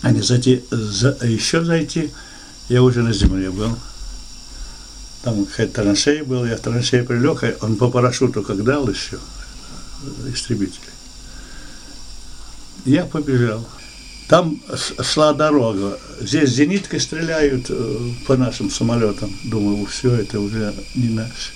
А не еще зайти, я уже на земле был. Там какая-то траншея была, я в траншею прилег, он по парашюту как дал еще, истребители. Я побежал. Там шла дорога. Здесь зениткой стреляют по нашим самолетам. Думаю, все, это уже не наше.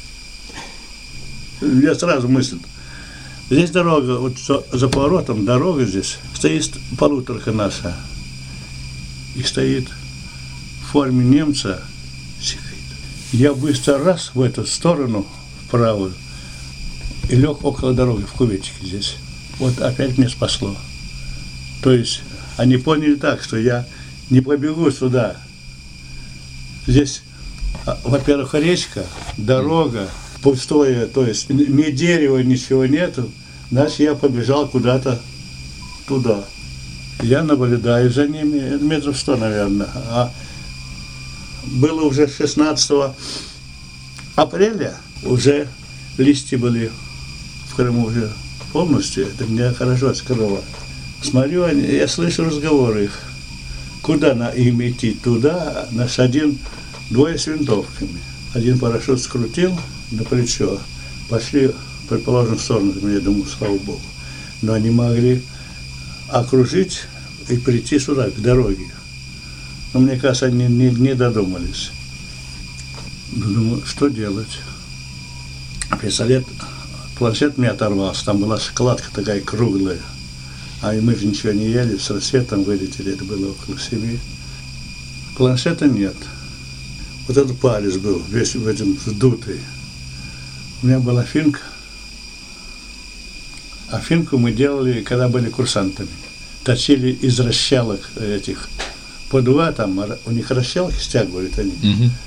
Я сразу мыслю. Здесь дорога, вот за поворотом дорога здесь, стоит полуторка наша. И стоит в форме немца. Я быстро раз в эту сторону, в правую, и лег около дороги, в кюветике здесь. Вот опять меня спасло. То есть они поняли так, что я не побегу сюда. Здесь, во-первых, речка, дорога, пустое, то есть ни дерева, ничего нету. Значит, я побежал куда-то туда. Я наблюдаю за ними, метров 100, наверное. А было уже 16 апреля, уже листья были в Крыму уже полностью, это меня хорошо скрыло. Смотрю, я слышу разговоры их. Куда им идти? Туда, наш двое с винтовками. Один парашют скрутил на плечо. Пошли, предположим, в сторону, я думаю, слава Богу. Но они могли окружить и прийти сюда, к дороге. Но мне кажется, они не додумались. Думаю, что делать? Планшет мне оторвался, там была шоколадка такая круглая. А мы же ничего не ели, с рассветом вылетели, это было около 7. Планшета нет. Вот этот палец был, весь в этом вдутый. У меня была финка. А финку мы делали, когда были курсантами. Точили из расщелок этих по 2, там у них расщелки стягивают они.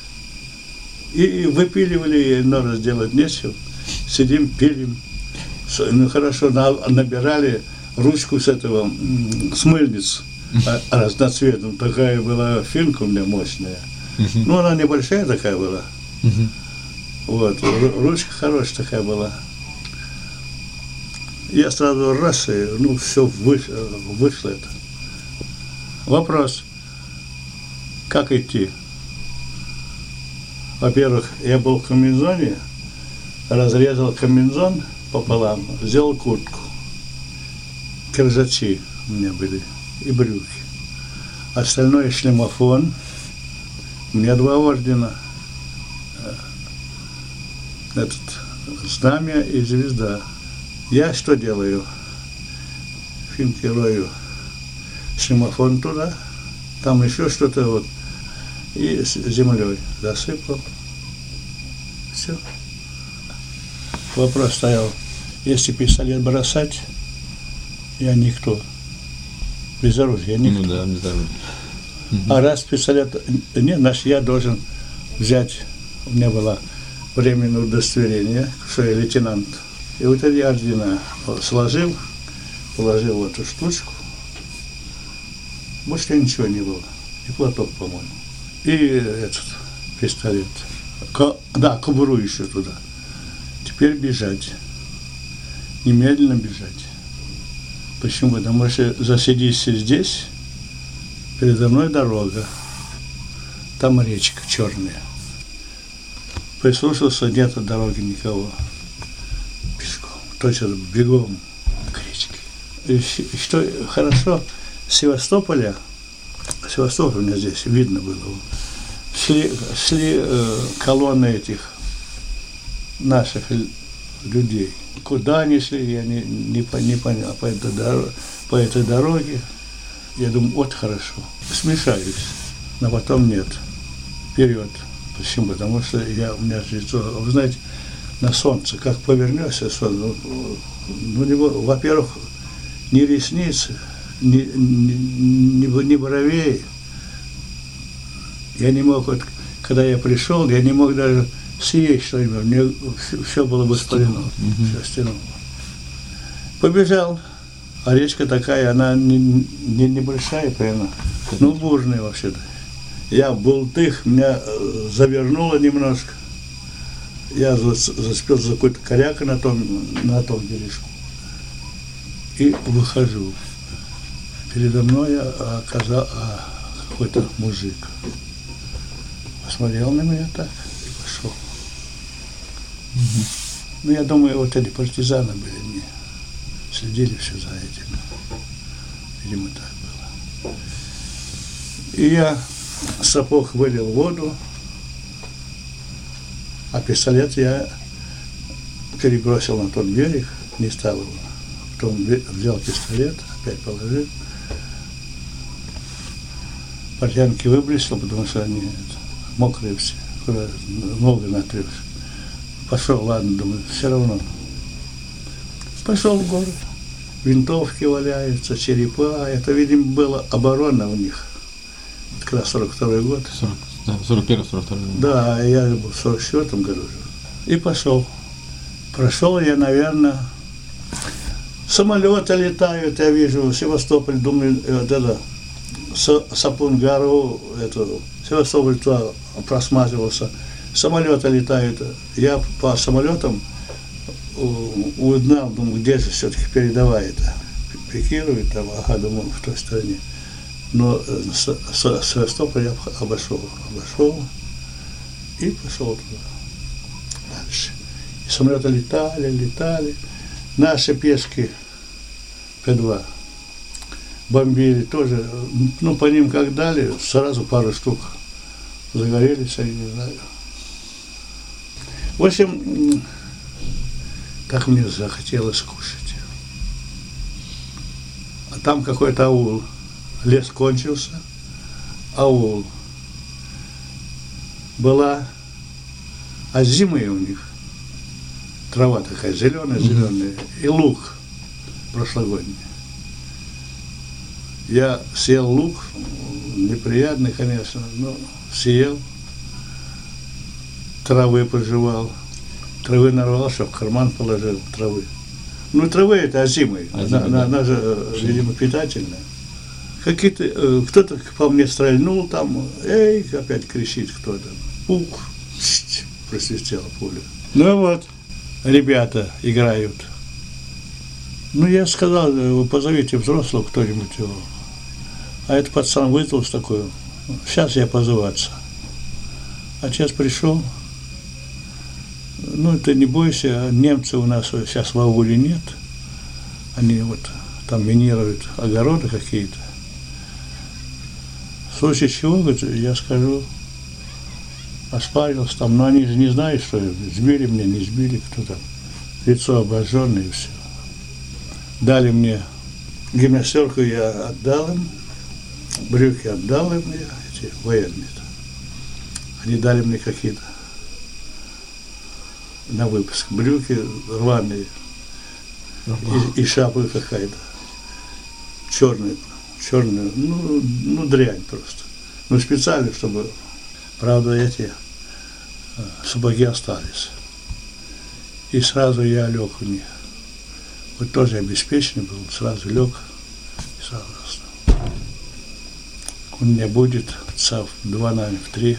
И выпиливали, но разделать нечего. Сидим, пилим. Ну хорошо, набирали ручку с этого, с мыльниц разноцветным. Такая была финка у меня мощная. Ну, она небольшая такая была. Вот, ручка хорошая такая была. Я сразу раз, и, ну, все вышло это. Вопрос, как идти? Во-первых, я был в комбинезоне, разрезал комбинезон пополам, сделал куртку. Кирзачи у меня были и брюки. Остальное шлемофон. У меня 2 ордена. Этот знамя и звезда. Я что делаю? Финки рою. Шлемофон туда. Там еще что-то вот. И с землей засыпал. Все. Вопрос стоял. Если пистолет бросать, я никто. Без оружия я никто. Ну да, без оружия. А раз пистолет нет, значит, я должен взять, у меня было временное удостоверение, что я лейтенант. И вот эти ордена сложил, положил в эту штучку. Больше ничего не было. И платок, по-моему. И этот пистолет. Да, кобуру еще туда. Теперь бежать. Немедленно бежать. Почему? Потому что засидишься здесь, передо мной дорога, там речка черная. Прислушался, нет дороги никого. Пешком, точно бегом к речке. И что хорошо, с Севастополя у меня здесь видно было, шли колонны этих наших людей. Куда они шли, я не понял. По этой дороге, я думаю, вот хорошо. Смешаюсь, но потом нет. Вперед. Почему? Потому что у меня лицо, вы знаете, на солнце, как повернешься, во-первых, ни ресницы, ни бровей. Я не мог, вот, когда я пришел, я не мог даже съесть что-нибудь, мне все было воспалено, все стянуло. Побежал, а речка такая, она небольшая, прямо, ну бурная вообще-то. Я бултых, меня завернуло немножко, я зацепил за какой-то коряк на том бережку и выхожу. передо мной какой-то мужик. Посмотрел на меня так и пошел. Ну, я думаю, вот эти партизаны были, не следили все за этим. Видимо, так было. И я сапог вылил в воду, а пистолет я перебросил на тот берег, не стал его. Потом взял пистолет, опять положил. Портянки выбросил, потому что они мокрые все, много натрешь. Пошел, ладно, думаю, все равно. Пошел в горы. Винтовки валяются, черепа. Это, видимо, была оборона у них. Это как раз 42-й год. 41-42 год. Да, я был в 44-м году. И пошел. Прошел я, наверное, самолеты летают, я вижу, Севастополь, думаю, вот это, Сапун-Гару, Севастополь туда просматривался. Самолеты летают. Я по самолетам узнал, думаю, где же все-таки передовая это. Пикирует там, ага, думаю, в той стороне. Но Севастополь я обошел и пошел туда. Дальше. И самолеты летали. Наши пешки П-2 бомбили тоже. Ну, по ним как дали, сразу пару штук загорелись, я не знаю. В общем, так мне захотелось кушать. А там какой-то аул. Лес кончился, аул. Была озимая у них. Трава такая зеленая, и лук прошлогодний. Я съел лук, неприятный, конечно, но съел. Травы пожевал. Травы нарвал, что в карман положил травы. Ну, травы это озимые. Она же, видимо, питательная. Какие-то, кто-то по мне стрельнул там, эй, опять кричит кто-то. Пух, просвистело пуля. Ну вот, ребята играют. Ну, я сказал, вы позовите взрослого кто-нибудь его. А этот пацан вызвал такой, сейчас я позову отца. Отец пришел. Ну, ты не бойся, немцы у нас сейчас в ауле нет. Они вот там минируют огороды какие-то. В случае чего, говорит, я скажу, оспарился там, но они же не знают, что сбили меня, не сбили, кто там. Лицо обожженное и все. Дали мне гимнастерку, я отдал им, брюки отдал им, эти военные-то. Они дали мне какие-то на выпуск брюки рваные и шапка какая-то черная, ну дрянь просто. Ну специально, чтобы, правда, эти сапоги остались. И сразу я лег у них. Вот тоже обеспеченный был, сразу лег и сразу заснул. У меня будет часа в 2, наверное, в 3,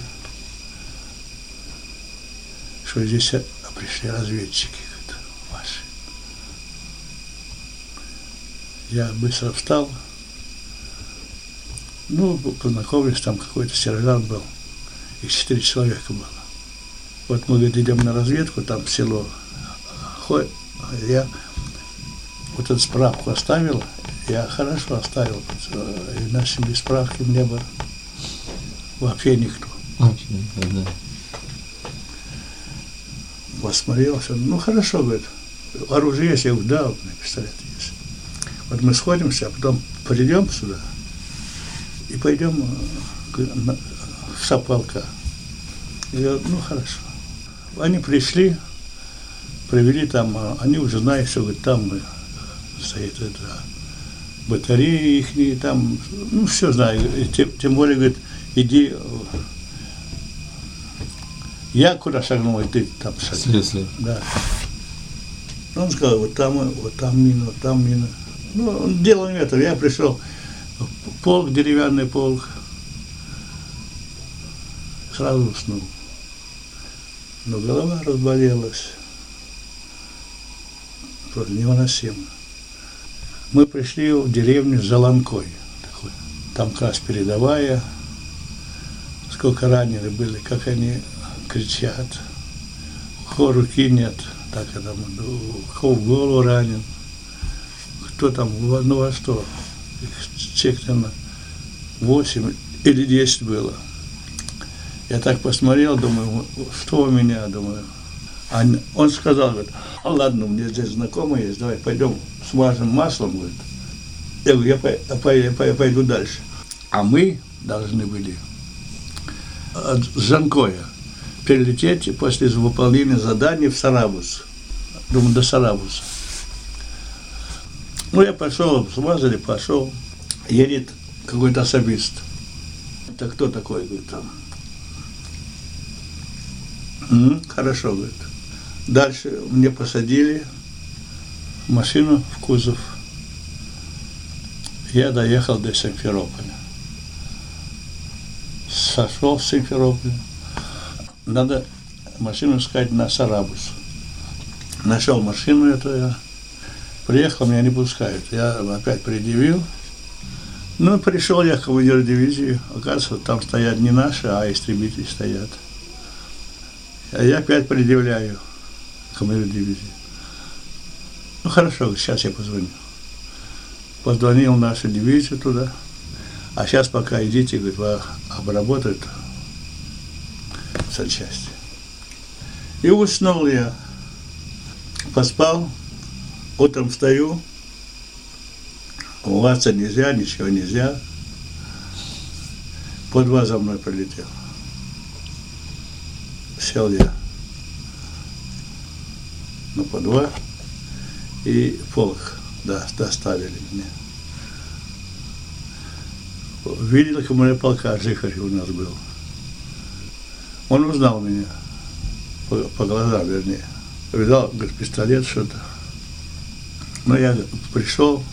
что здесь пришли разведчики ваши. Я быстро встал, ну, познакомились, там какой-то сержант был, их 4 человека было. Вот мы, говорит, идем на разведку, там в село. Я вот эту справку оставил, я хорошо оставил, иначе без справки мне бы вообще никто. Да. Посмотрелся, ну хорошо, говорит, оружие есть, я говорю, да, вот у меня пистолет есть. Вот мы сходимся, а потом придем сюда и пойдем в штаб полка. Я говорю, ну хорошо. Они пришли, провели там, они уже знают, что, говорит, там стоит это, батареи их, там, ну все знаю, тем более, говорит, иди. Я куда шагнул, и ты там шагнул. Да. Он сказал, вот там мина, вот там мина. Ну, он делал метр. Я пришел, полк, деревянный полк, сразу уснул. Но голова разболелась. Просто невыносимо. Мы пришли в деревню Золонкой. Там как раз передовая. Сколько ранены были, как они кричат. У кого руки нет, так и там, у кого в голову ранен. Кто там, ну во что? Человек, наверное, 8 или 10 было. Я так посмотрел, думаю, что у меня, думаю. А он сказал, говорит, ладно, у меня здесь знакомый есть, давай пойдем смажем маслом, говорит. Я говорю, я пойду дальше. А мы должны были от Жанкоя перелететь после выполнения задания в Сарабус. Думаю, до Сарабуса. Ну, я пошел, смазали, пошел. Едет какой-то особист. Это кто такой, говорит, там? Хорошо, говорит. Дальше мне посадили в машину, в кузов. Я доехал до Симферополя. Сошел с Симферополя. Надо машину искать на Сарабус. Нашел машину эту я. Приехал, меня не пускают. Я опять предъявил. Ну, пришел я к командиру дивизии. Оказывается, там стоят не наши, а истребители стоят. А я опять предъявляю командиру дивизии. Ну, хорошо, сейчас я позвоню. Позвонил в нашу дивизию туда. А сейчас пока идите, говорит, вас обработают санчасти. И уснул я. Поспал. Утром встаю. Умываться нельзя, ничего нельзя. По 2 за мной прилетел. Сел я на по 2. И полк доставили мне. Видел командир полка, Жихарь у нас был. Он узнал меня по глазам, вернее. Видал, говорит, пистолет, что-то. Но я пришел,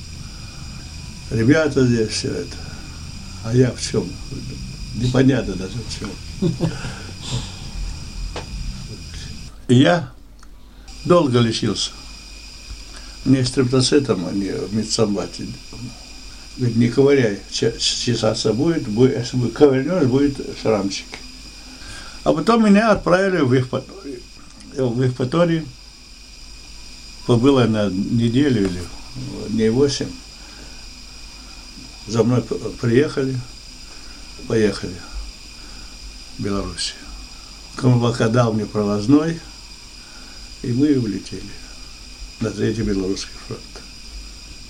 ребята здесь все это. А я в чем? Непонятно даже в чем. И я долго лечился. Мне стрептоцитом, они в медсамбате. Говорит, не ковыряй, чесаться будет, если ковырнешь, будет шрамчик. А потом меня отправили в Евпаторию. В Евпатории побыло на неделю или дней 8. За мной приехали, поехали в Белоруссию. Комбака дал мне провозной, и мы улетели на 3-й Белорусский фронт.